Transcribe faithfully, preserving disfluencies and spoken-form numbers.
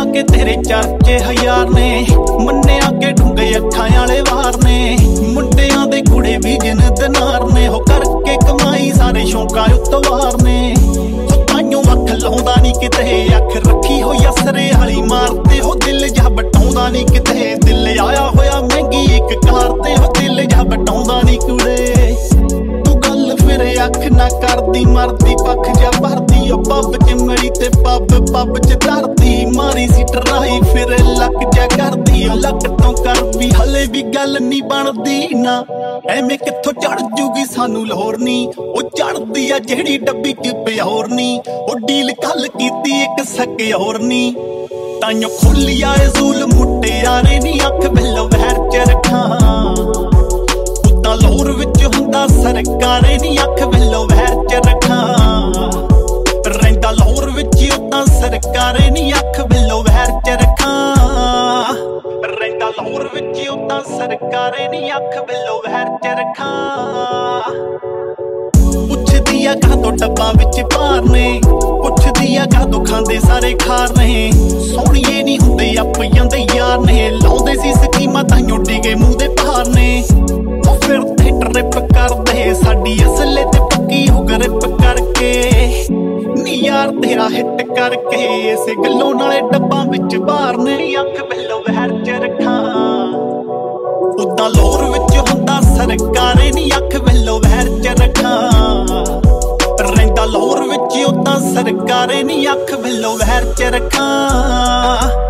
के तेरे चर्चे हज़ार ने, मन्ने आके ढूंगे अखां वाले वार ने, मुंडियां दे कुड़े भी जिन दिनार ने, हो करके कमाई सारे शौकां उतवार ने। हो ताइयों अख लाउंदा नी किते, अख रखी होई असरे वाली मारते, हो दिल जा बटाउंदा नी किते, दिल आया होया महंगी एक कार ते, हो दिल जा बटाउंदा नी कुड़े। तू गल फिर अख ना करदी, मरदी पख जा भरदी, ओ पब च मिली ते पब पब च धरदी, मारी सी टराई फिर लक जा करदी, ओ लक तो कर भी हले भी गल नी बनदी ना, एवें कित्थों चढ़ जूगी सानू लोर नी, ओ चढ़दी आ जेहड़ी डब्बी च प्योर नी, ओ डील कल कीती एक सके होर नी। ताइयों खोली आए जूल मुटियारे नी, अख बिल्लो वैर च रखां, उदां लोर विच हुंदा सरकारे नी, अख बिल्लो वैर च रखां, रहिंदा लोर विच उदां सरकारे नी, अख बिल्लो वैर च रखां, रहिंदा लोर विच उदां सरकारे नी, अख बिल्लो वैर च रखां। पुछदी आ काहतों डब्बा विच भार ने, पुछदी आ काहतों खांदे सारे खार ने, सोहणीए नी हुंदे आप जांदे यार ने, लाउंदे सी स्कीमां ताइयों डिगे मूंह दे भार ने। ओ फिर ते ट्रिप करदे साडी असले ते पक्की हो ग्रिप करके, नी यार तेरा हिट करके, इस गल्लों नाले डब्बां विच भार ने, अख बिल्लो वैर च रखां, उदां लोर विच हुंदा सरकारे नी, अख बिल्लो वैर च रखां, रहिंदा लोर विच उदां सरकारे नी, अख बिल्लो वैर च रखां।